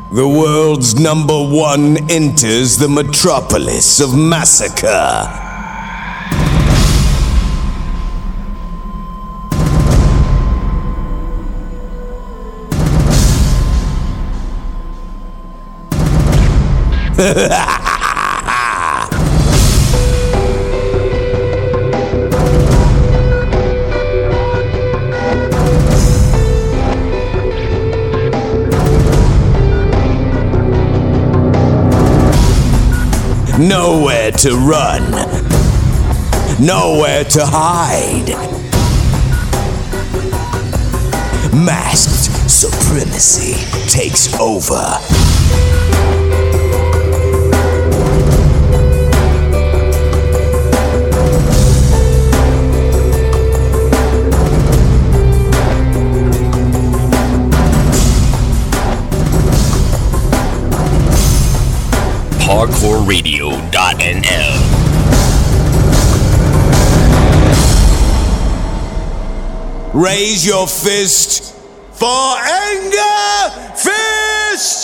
The world's #1 enters the metropolis of massacre. Nowhere to run, nowhere to hide. Masked supremacy takes over. HardcoreRadio.nl. Raise your fist for anger fist!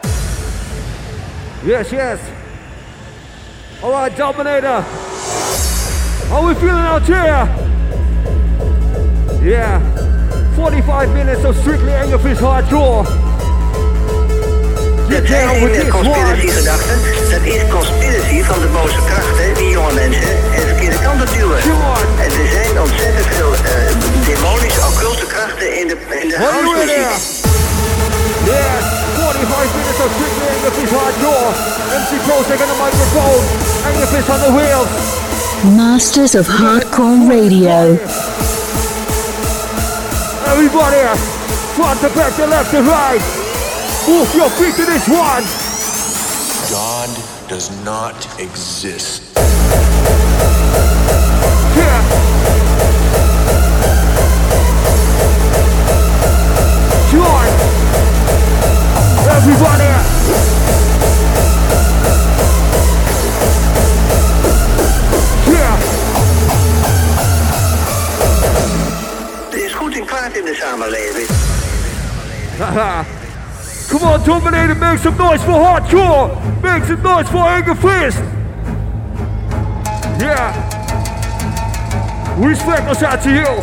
Yes, yes. All right, Dominator. How we feeling out here? Yeah. 45 minutes of strictly anger fist hardcore. Het zijn geen conspiracy-gedachten. Dat is conspiracy van de boze krachten die jonge mensen de verkeerde kant op duwen. En er zijn ontzettend veel demonische, occulte krachten in de housemuziek. Yes, 45 minutes of strictly anger fist hardcore. MC Prozac on the microphone. Anger fist on the wheels. Masters of Hardcore Radio. Everybody, front to back, to left to right. Move your feet to this one. God does not exist. Yeah. Join. Everybody. Yeah. Er is goed en kwaad in de samenleving. Haha. Come on, Dominator, make some noise for hardcore! Make some noise for Anger Fist! Yeah! Respect us out to you!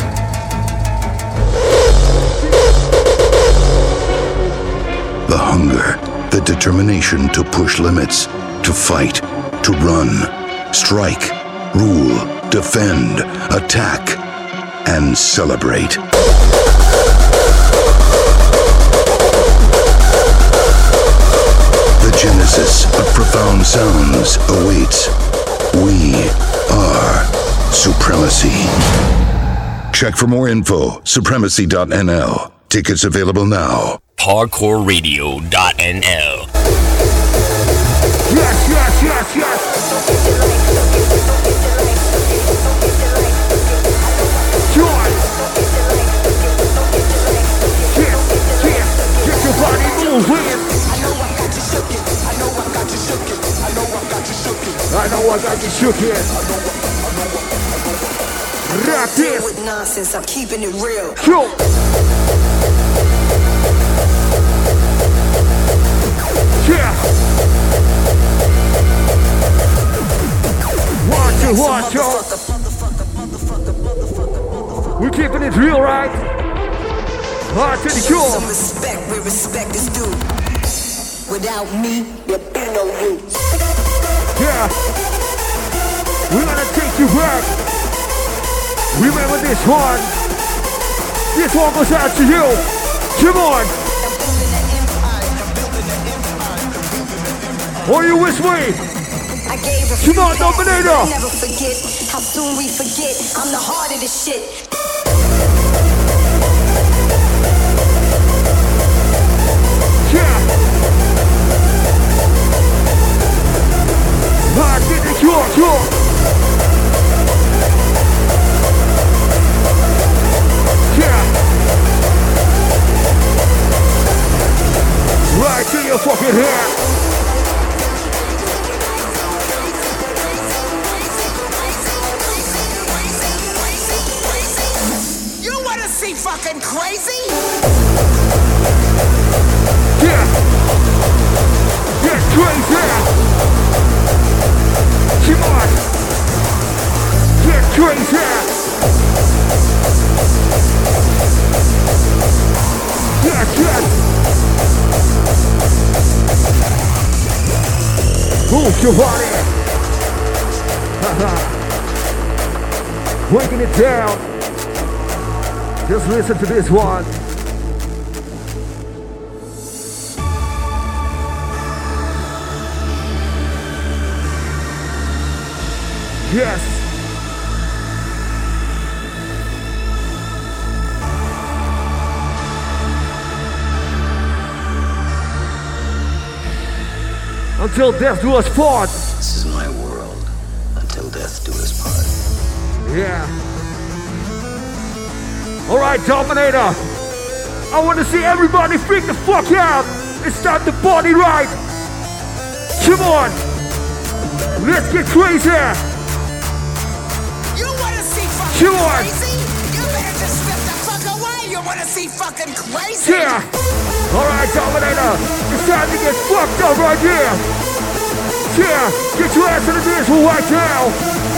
The hunger, the determination to push limits, to fight, to run, strike, rule, defend, attack, and celebrate. The genesis of profound sounds awaits. We are Supremacy. Check for more info, supremacy.nl. Tickets available now. HardcoreRadio.nl. Yes, yes, yes, yes! Joy! Yes, yes, get your body moving! I know I got you shook it. Rock this. With nonsense, I'm keeping it real. Yo. Yeah. Watch you. We're keeping it real, right? Hard to the core. Some respect where respect is due. Without me, there be no you. Yeah, we're gonna take you back. Remember this one. This one goes out to you. Come on. Are you with me? Come on, Dominator. Never forget how soon we forget. I'm the heart of this shit. Yeah. Hard to the core. Yeah. Right to your fucking head. You wanna see fucking crazy? Yeah. yes. Move your body. Breaking it down. Just listen to this one. Yes. Until death do us part. This is my world. Until death do us part. Yeah. All right, Dominator. I want to see everybody freak the fuck out and start the party right. Come on. Let's get crazy. You want to see fucking crazy? You better just step the fuck away. You want to see fucking crazy? Yeah. All right, Dominator. It's time to get fucked up right here. Yeah. Get your ass in the dance floor right now.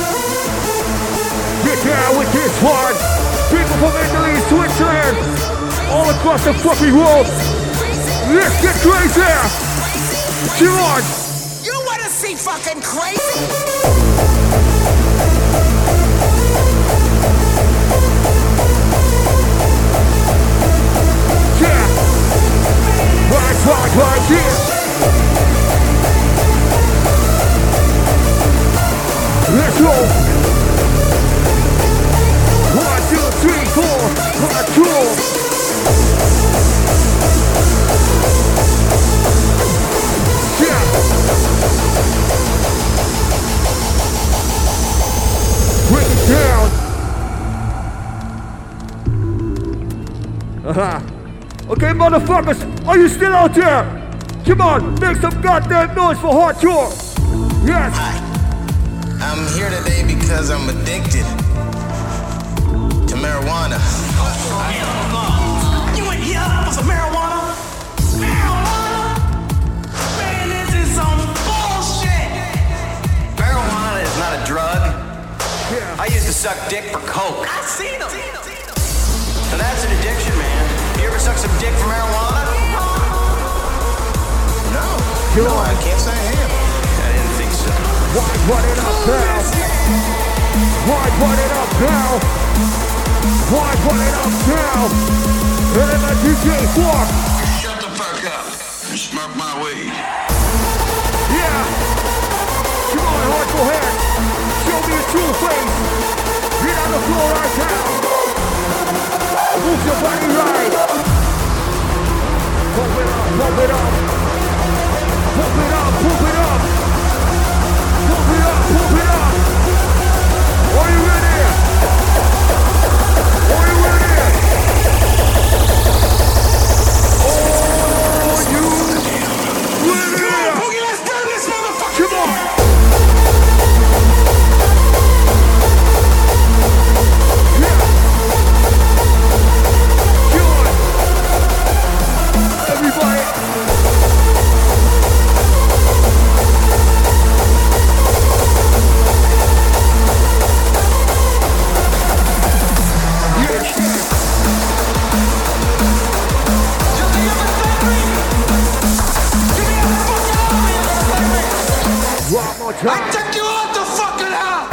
Get down with this one. People from Italy, Switzerland, all across the fucking world. Let's get crazy. Come on. You want to see fucking crazy? Yeah. Right here. Let's go. 1, 2, 3, 4. Hardcore. Yeah. Break it down. Okay, motherfuckers, are you still out there? Come on, make some goddamn noise for hardcore. Yes. Hi. I'm here today because I'm addicted to marijuana. You ain't here for some marijuana? Marijuana? Man, this is some bullshit. Marijuana is not a drug. I used to suck dick for coke. I seen them. So that's an addiction, man. You ever suck some dick for marijuana? No. No, I can't say I have. I didn't think so. Why run it up now? Why run it up now? Why run it up now? And let DJ walk. Shut the fuck up and smoke my weed. Yeah. Come on, hardcore head. Show me your true face. Get on the floor right now. Move your body right. Pump it up, pump it up. Pump it up, pump it up. Pump it up, pump it up. Are you ready? Are you ready? Are you ready? Come on, Boogie, let's burn this motherfucker. Come on. Yeah. Come on. Everybody. One more time. I took you out the fucking house.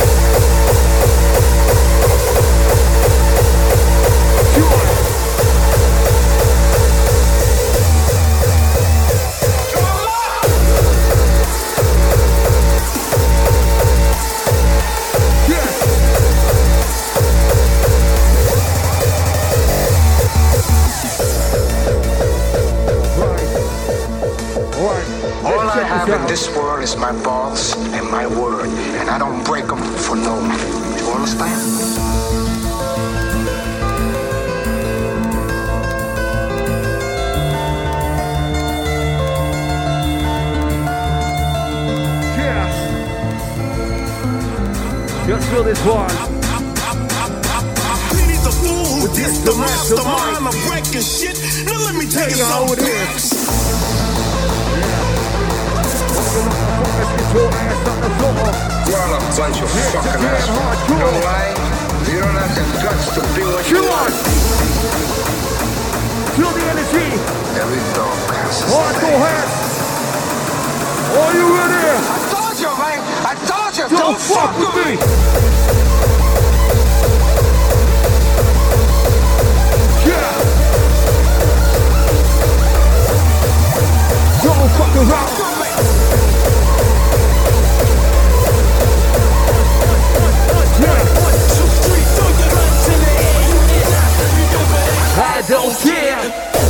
All I have in this world is my balls and my word, and I don't break them for no one. You understand? Yeah. Just feel this one. The fool, this the mastermind. I'm breaking shit. Now let me tell you how it is. You're a bunch of fucking assholes. You know why? You don't have the guts to be what you want. Feel the energy. Every dog has a Hardcore hands. Are you ready? I told you, man. I told you. Don't fuck with me. Yeah. Don't fuck around. Yeah. 1, 2, 3, throw your hands in the air. I don't care.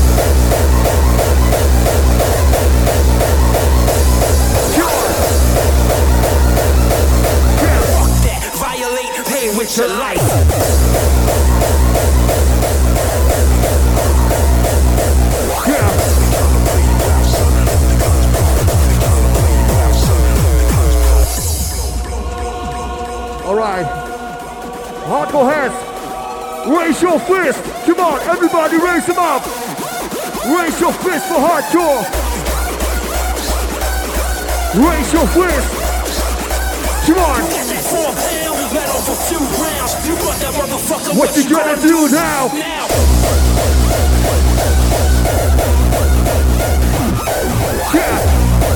Fuck that, violate, pay with your life. Yeah. All right. Hardcore hands. Raise your fist. Come on, everybody raise them up. Raise your fist for hardcore. Raise your fist. Come on. What you gonna do now? Yeah.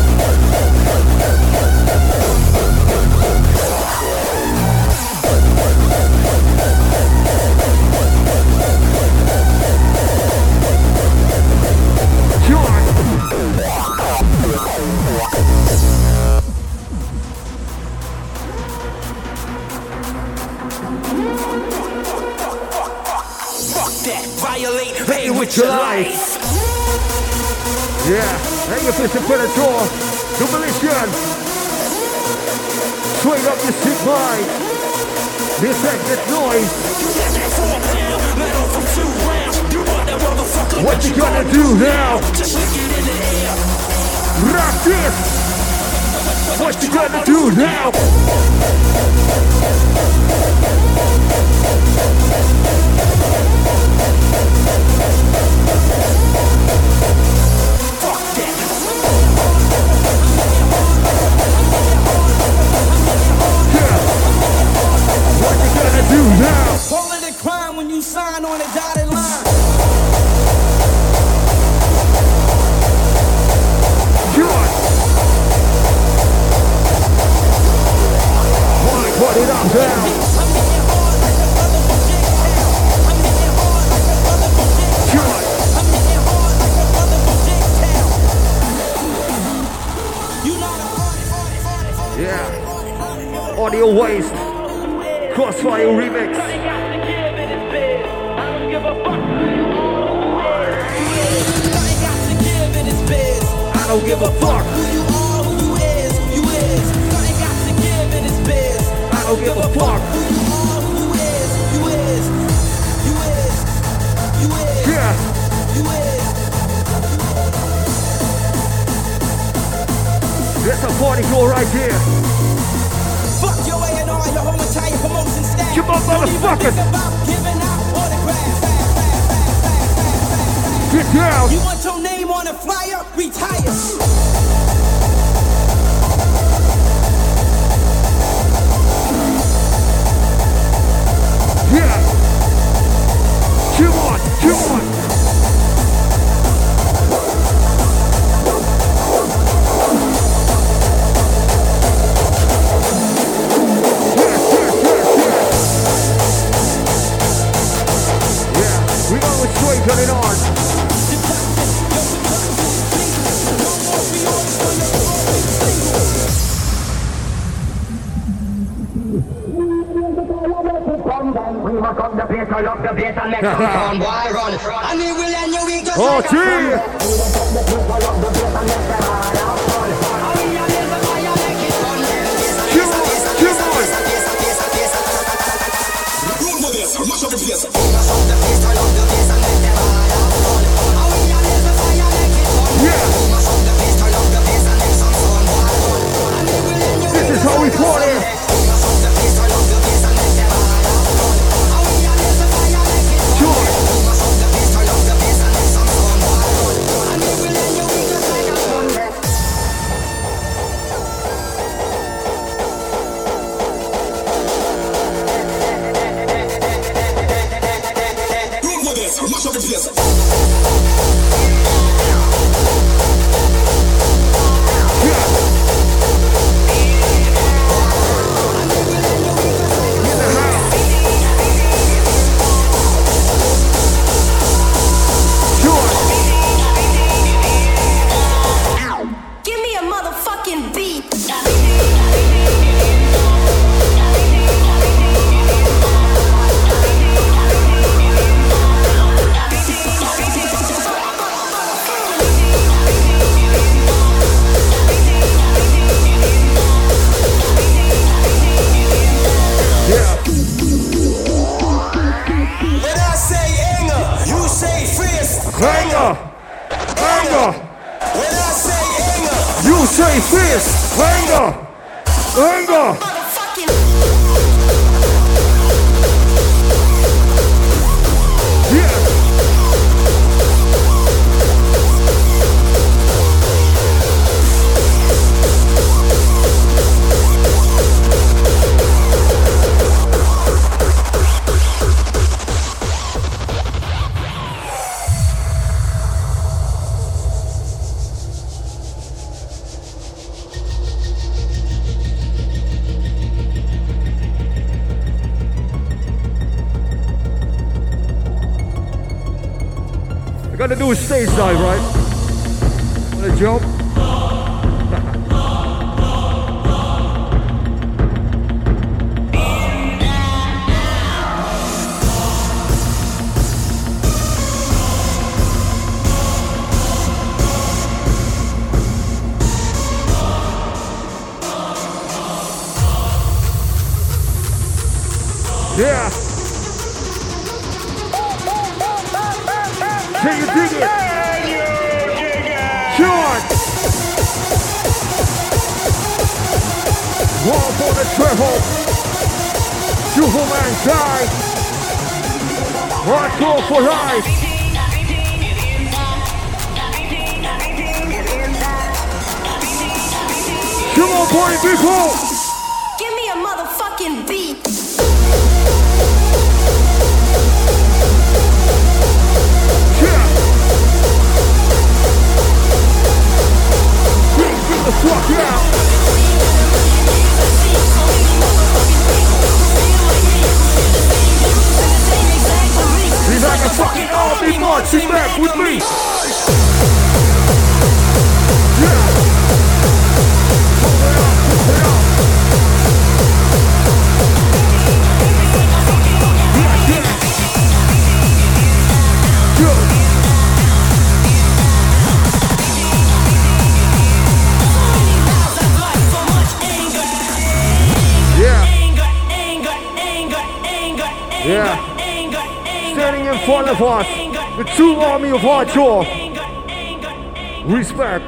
Violate, pay with your life. Yeah, hang your fist in front of the door. Demolition. Straight up your sick mind. This ain't this noise. What you gonna do now? Rock this. What you gonna do now? Do now. Call it a crime when you sign on a dotted line. Good. Put it up down. Good. Yeah. Audio waste. Crossfire remix. I don't give a fuck. Who you are, who you is, you is. Nothing got to give in this biz. I don't give a fuck. Who you are, who you is, you is. You is. You is. Yeah. You is. That's a party girl right here. Fuck your A&R, your whole entire promotion staff. Come on, motherfuckers. Get down. You want your name on a flyer? Retire. Yeah. Come on, come on. Yeah, we always straight got it on. Oh, gee! This is how we party. say fist. Anger. Anger. Yeah. Gotta do a stage dive, right? Wanna jump? Yeah. Can you dig it? Sean! One for the treble. Two for mankind. One goal for life. Come on, party people! Give me a motherfucking beat. Get the fuck out! He's like a fucking army marching back with me! Yeah! Pump it up, pump it up! Yeah, yeah! Go! Yeah, standing in front of us, the true army of hardcore. Respect.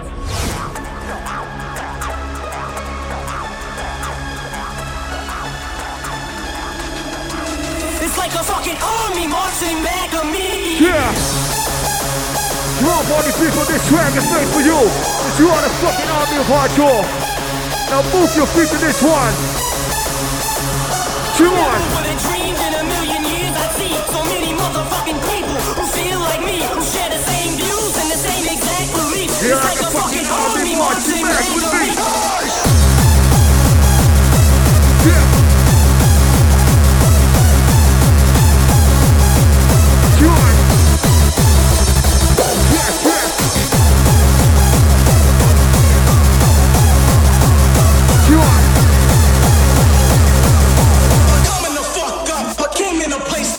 It's like a fucking army marching back at me. Yeah. Come on, party people, this track is made for you. Cause you are the fucking army of hardcore. Now move your feet to this one. Come on. So many motherfucking people who feel like me, who share the same views and the same exact beliefs. Yeah, it's like a fucking army marching back with me. Yeah. Join. Yes, yes. Join. Coming the fuck up, I came in a place.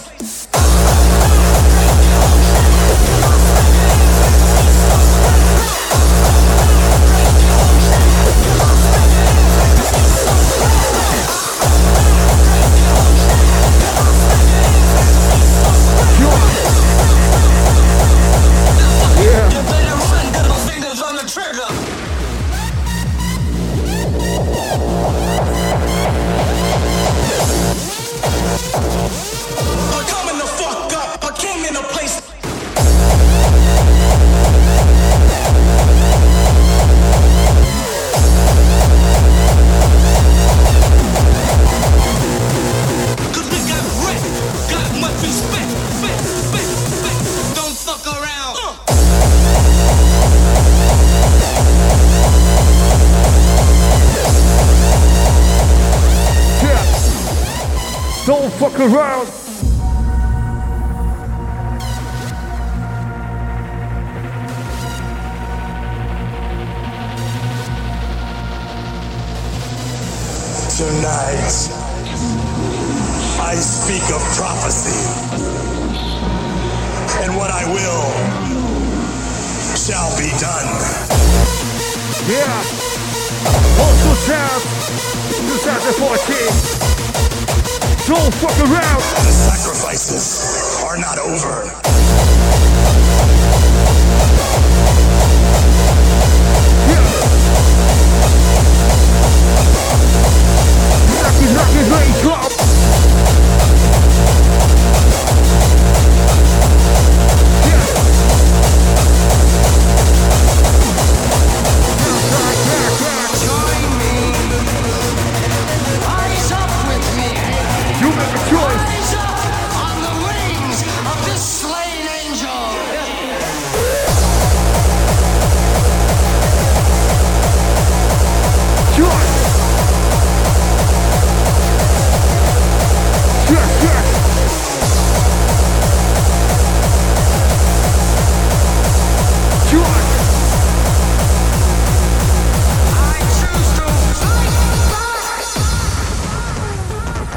Don't fuck around. Tonight, I speak of prophecy, and what I will shall be done. Yeah, also Town, 2014. Don't fuck around. The sacrifices are not over. Yeah.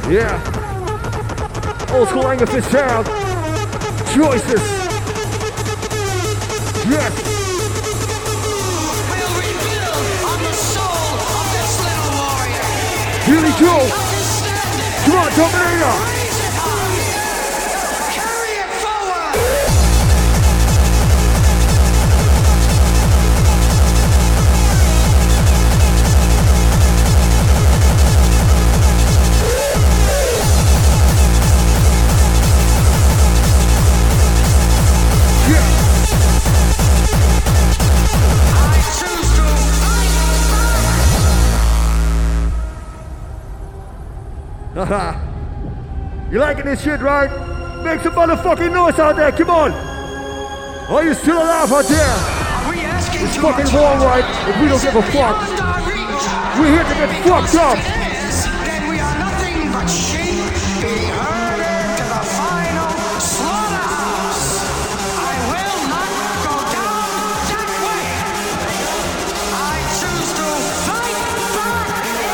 Yeah. Old school Angus Fitzgerald. Choices. Yes. We'll rebuild on the soul of this little warrior. Billy Joe. Come on, Dominator. Raise it high. Carry it forward. You liking this shit, right? Make some motherfucking noise out there, come on! Are you still alive out there? It's fucking war, right? If we don't give a fuck. We're here to get fucked up! Then we are nothing but sheep being herded to the final slaughterhouse. I will not go down that way. I choose to fight back.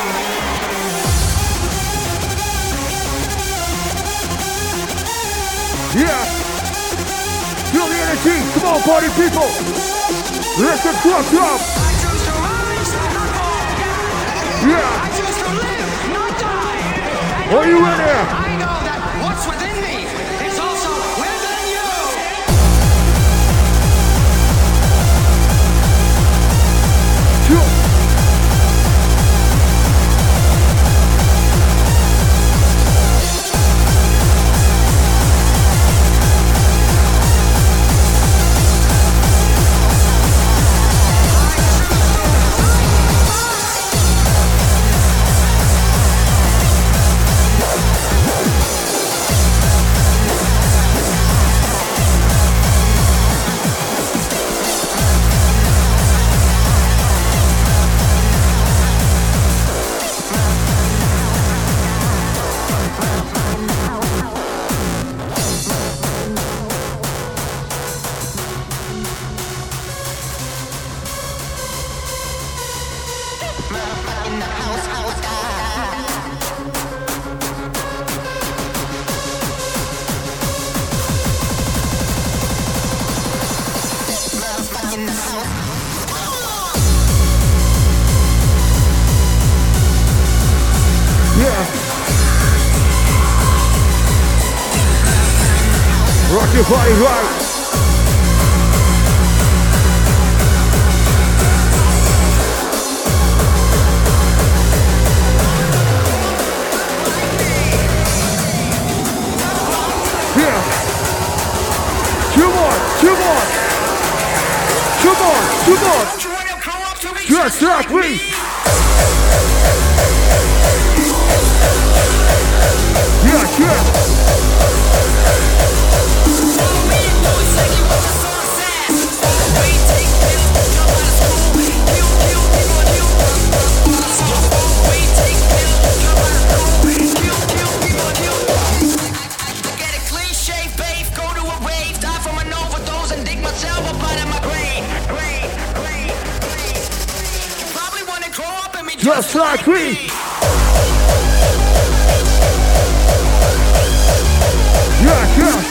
Yeah! Feel the energy! Come on, party people! Let's get fucked up! I choose to rise, not fall. Yeah! I choose to live, not die. Are you in there? I know that what's within me is also within you. Rock your body right. Yeah. Come on. Just like me. Yeah. Just like me. Yeah.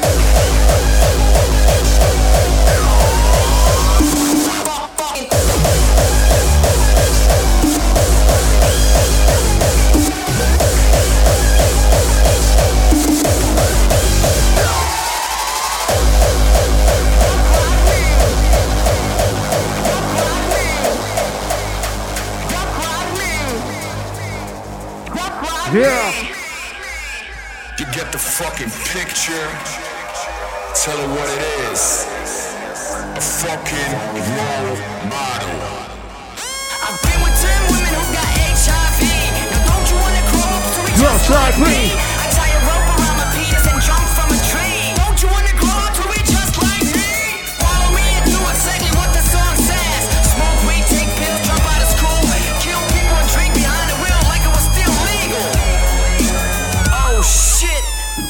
Yeah. You get the fucking picture. Tell her what it is. A fucking role model. I've been with 10 women who got HIV. Now don't you wanna grow up to be just like me? I tie a rope around my penis and jump from a tree. Don't you wanna grow up to be just like me? Follow me and do exactly what the song says. Smoke weed, take pills, drop out of school, kill people and drink behind the wheel like it was still legal. Oh shit.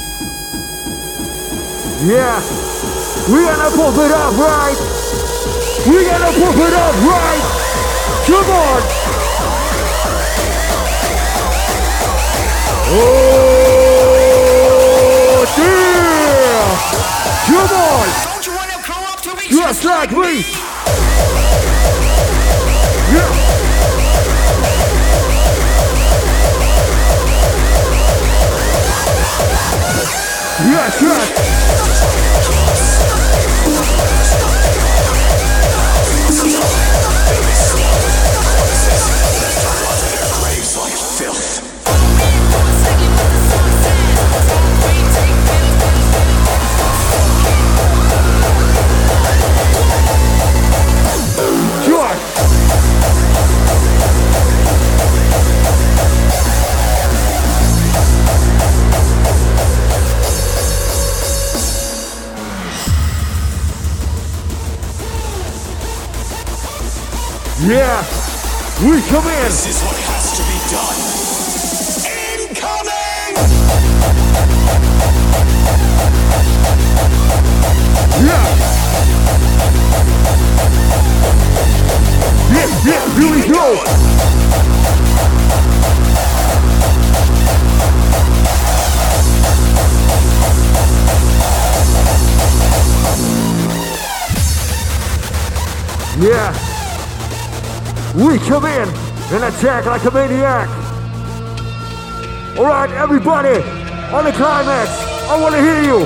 Yeah. We gonna pump it up, right? We gonna pump it up, right? Come on. Oh. Come on! Just like me! Yeah! Yes, yes! Yeah, we come in. This is what has to be done. Incoming! Yeah. Yeah, here we go. Yeah. We come in and attack like a maniac. All right, everybody, on the climax, I want to hear you.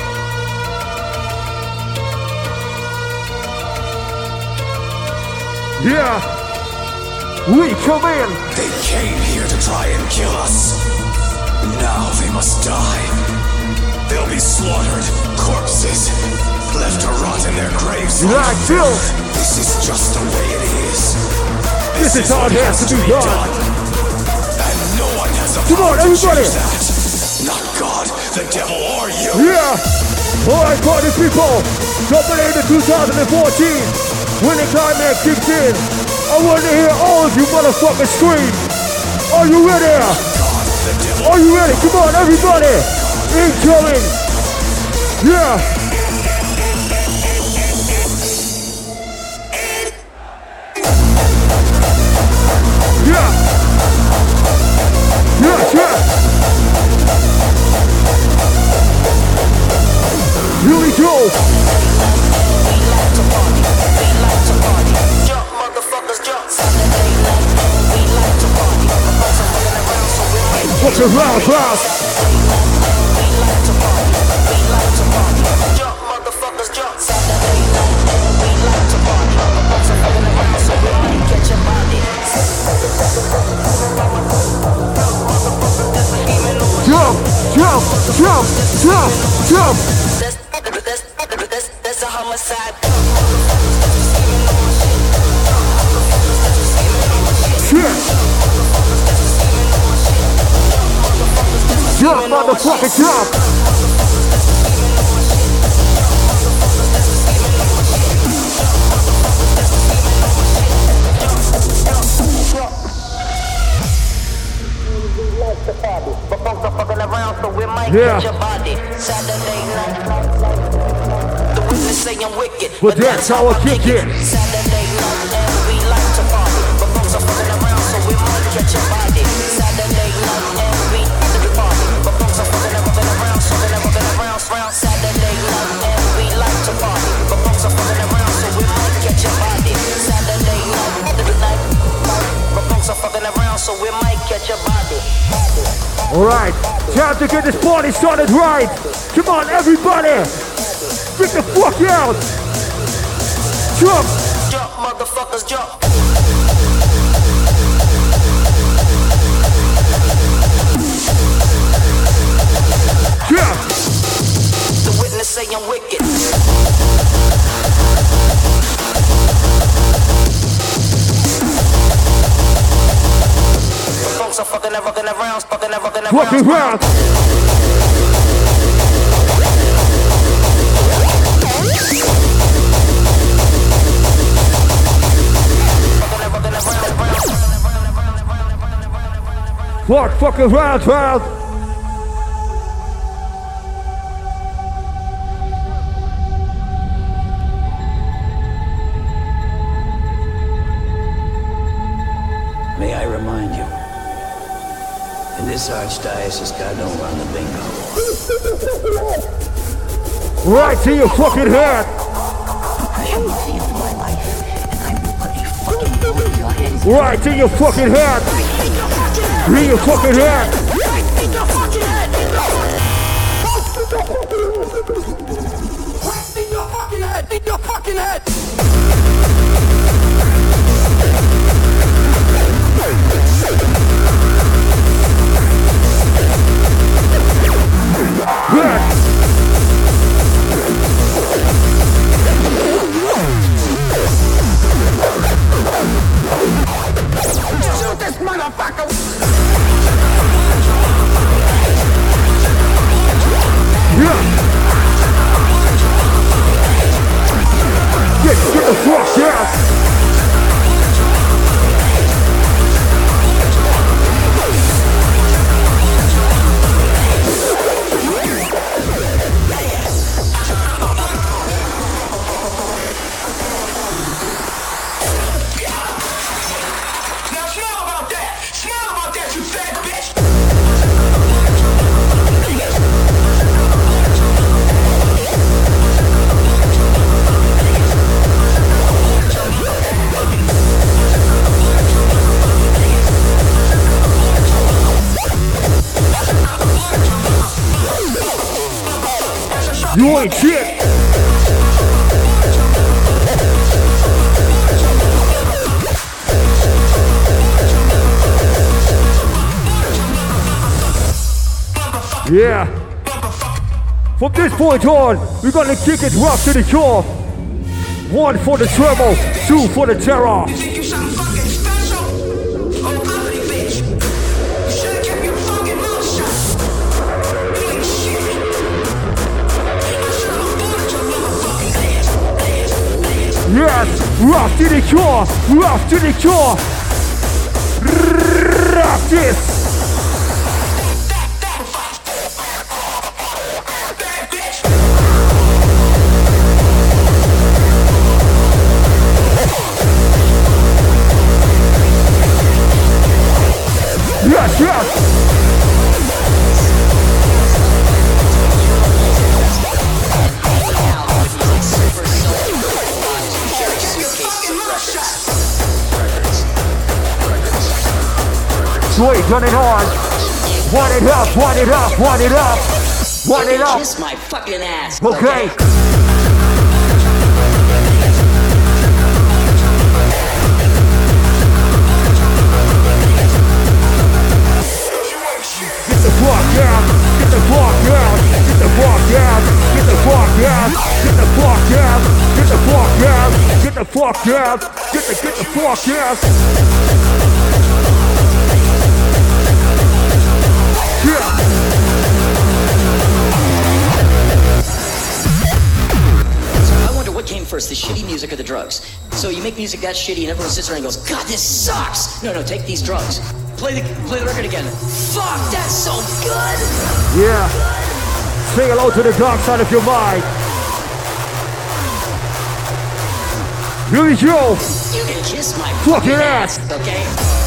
Yeah, we come in. They came here to try and kill us. Now they must die. They'll be slaughtered, corpses, left to rot in their graves. Like Bill. This is just the way it is. This is how it has to be done. And no one has a Come on, power to everybody. change that. Not God, the devil, or you. Yeah. All right, party people. Jumping into 2014. When the climax kicks in, I want to hear all of you motherfuckers scream. Are you ready? Are you ready? Come on, everybody. Incoming. Yeah. Yeah. Yeah, yeah. Here we go. What's a round class? Jump, motherfuckers, jump. Saturday night, we like to party. A bunch of fucking around, so we might catch a body. Jump, jump, jump, jump, jump. That's a homicide. Shit. Jump, motherfucker, jump. Yeah. But that's how I kick it. Saturday night and we like to party. But folks are fucking around, so we might catch a body. Saturday night and we like to party. But folks are fucking around, so they're fucking around. Saturday night and we like to party. But folks are fucking around, so we might catch a body. Saturday night, but folks are fucking around, so we might catch a body. Alright, time to get this party started right. Come on, everybody. Freak the fuck out. Jump. Jump, motherfuckers, jump. Yeah. The witness say I'm wicked. Folks are fucking around, Fucking around. Fucking round, round. May I remind you, in this archdiocese, God don't run the bingo. Right to your fucking head. Right to your fucking head. In your fucking head. In your fucking head. Shoot this motherfucker! Get the fuck out! You ain't shit! Yeah! From this point on, we're gonna kick it rough to the core. 1 for the treble, 2 for the terror. Yes, rough to the core, rough to the core. Rough this. Yes, yes. Sweet, turn it on. Want it up, want it up, want it up. Want it up. Kiss my fucking ass. Okay. Get the fuck out. Get the fuck out. Get the fuck out. Get the fuck out. Get the fuck out. Get the fuck out. Get the fuck out. Get the fuck out. I wonder what came first, the shitty music or the drugs. So you make music that shitty and everyone sits around and goes, God, this sucks! No, take these drugs. Play the record again. Fuck, that's so good! Yeah. Say hello to the dark side of your mind. Here we go. You can kiss my fucking ass, okay?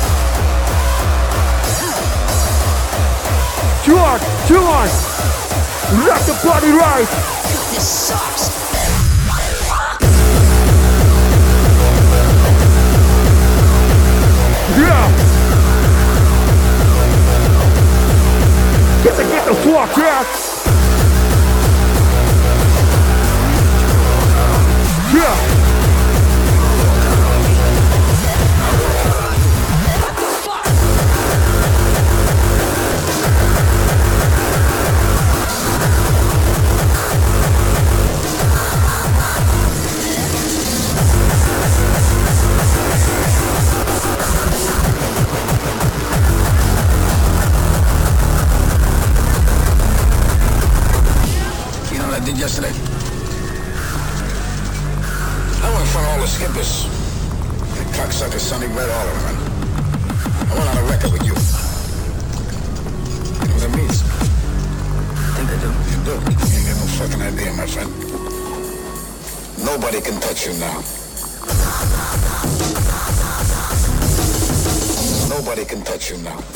Two on. Rock the body right. This sucks. Yeah. Get the fuck out. Yeah. Did yesterday. I went in front of all the skippers. That cocksucker Sonny Red, all of them. I went on a record with you. You know what that means? I think I do. You do? You ain't got no fucking idea, my friend. Nobody can touch you now. Nobody can touch you now.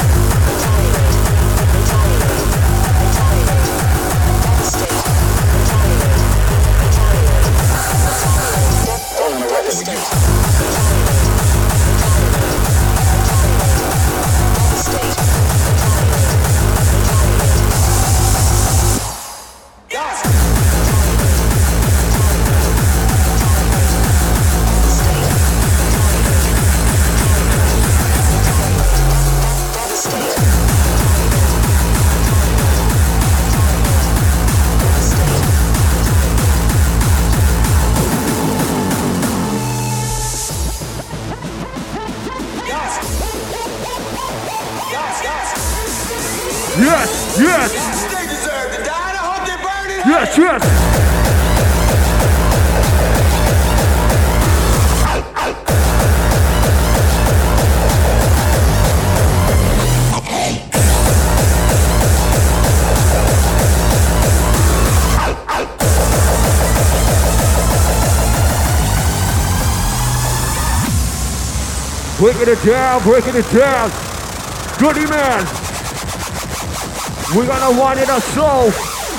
Yes, yes. They deserve to die, and I hope they burn it. Yes, yes. Breaking it down, breaking it down. Goody man. We're gonna wind it up slow.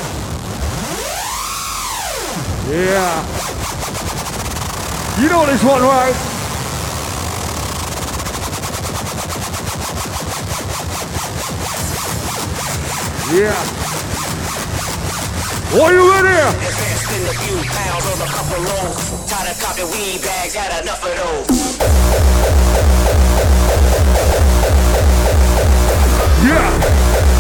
Yeah. You know this one, right? Yeah. Are you ready? Advanced in a few pounds on a couple loads. Tired of copy weed bags, had enough of those. Yeah.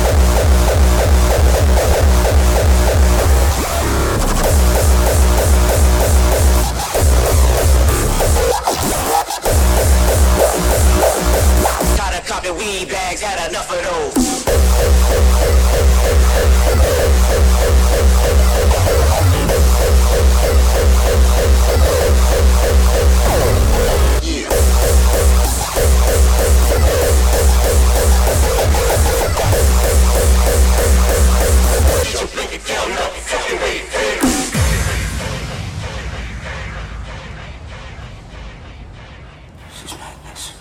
Tired of copy weed bags, had enough of those. This is madness.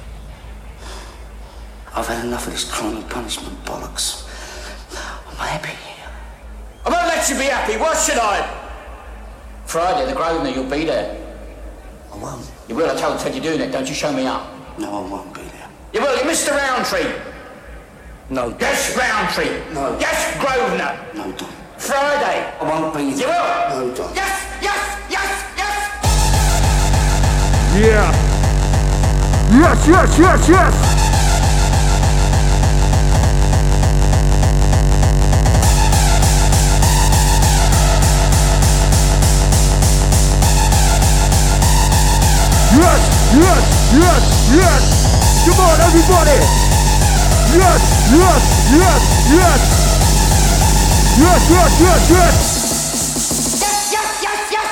I've had enough of this criminal punishment bollocks. I'm happy here. I won't let you be happy. Why should I? Friday, the Grosvenor, you'll be there. I won't. You will. I told Ted you're doing it. Don't you show me up. No, I won't be there. You will. You're Mr. Roundtree. No. Yes, Roundtree. No. Yes, Grosvenor. No, Don. Friday. I won't be there. You will. No, Don. Yes, yes, yes, yes. Yeah. Yes, yes, yes, yes. Yes, yes, yes, yes. Come on, everybody. Yes, yes, yes, yes. Yes, yes, yes, yes. Yes, yes, yes, yes.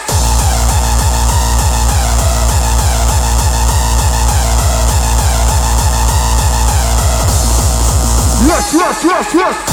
Yes, yes, yes, yes.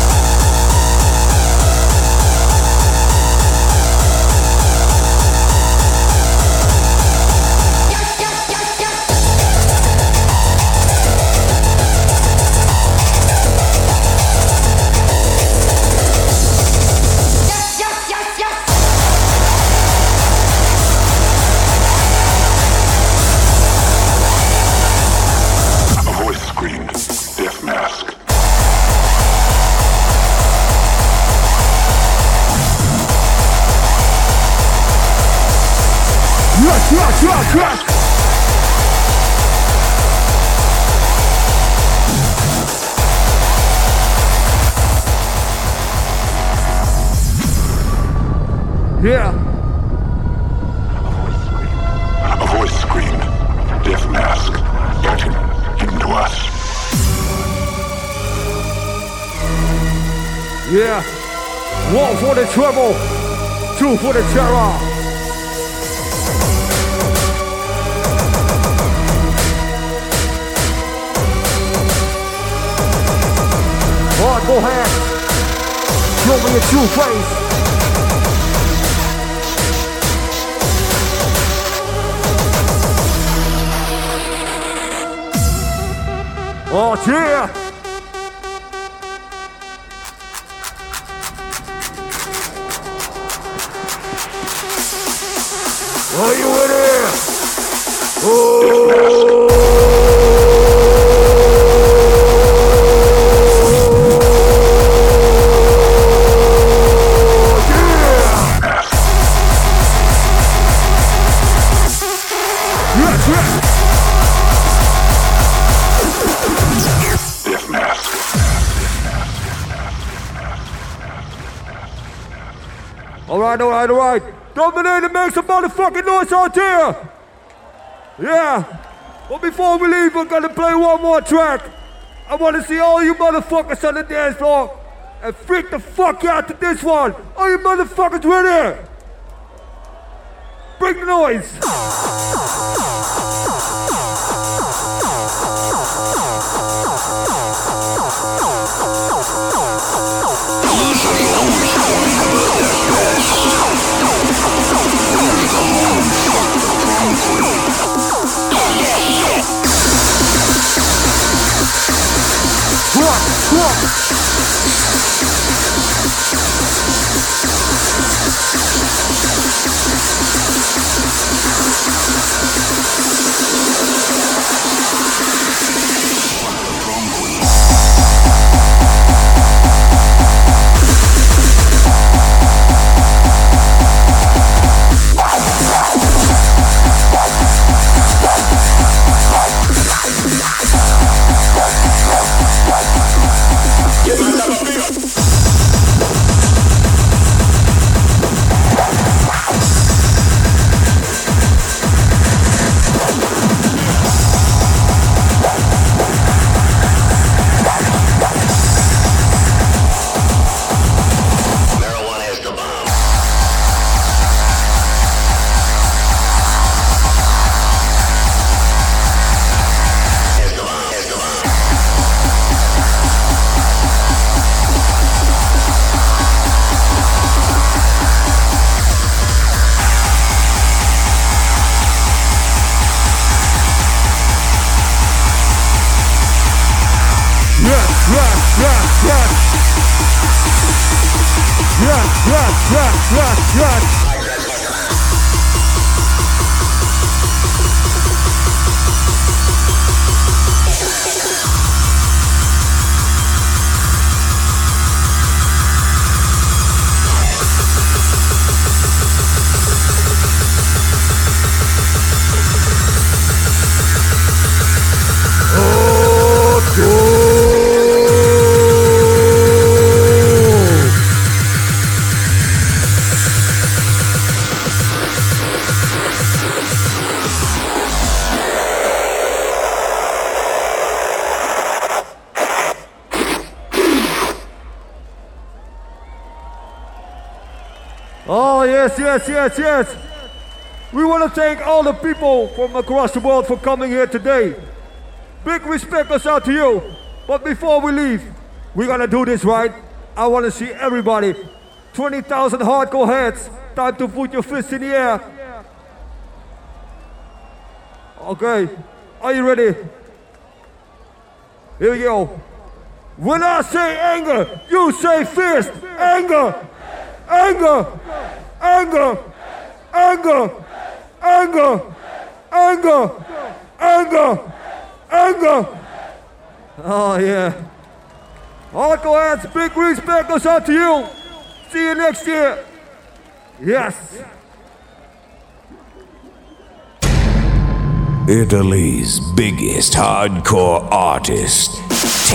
Yes, yes, yes. Yeah. A voice screamed. Death mask. Get into us. Yeah. 1 for the trouble. 2 for the terror. Alright, go ahead. Show me your true face. Oh yeah! Are you ready? Alright. Dominator, make some motherfucking noise out here. Yeah. But before we leave, we're gonna play one more track. I wanna see all you motherfuckers on the dance floor and freak the fuck out to this one. Are you motherfuckers ready? Bring the noise. Oh, yes. We want to thank all the people from across the world for coming here today. Big respect goes out to you. But before we leave, we're going to do this right. I want to see everybody. 20,000 hardcore heads. Time to put your fists in the air. Okay. Are you ready? Here we go. When I say anger, you say fist. Anger. Anger. Anger. Anger. Anger. Anger. Anger. Anger. Oh, yeah. Hardcore heads, big respect goes out to you. See you next year. Yes. Italy's biggest hardcore artist,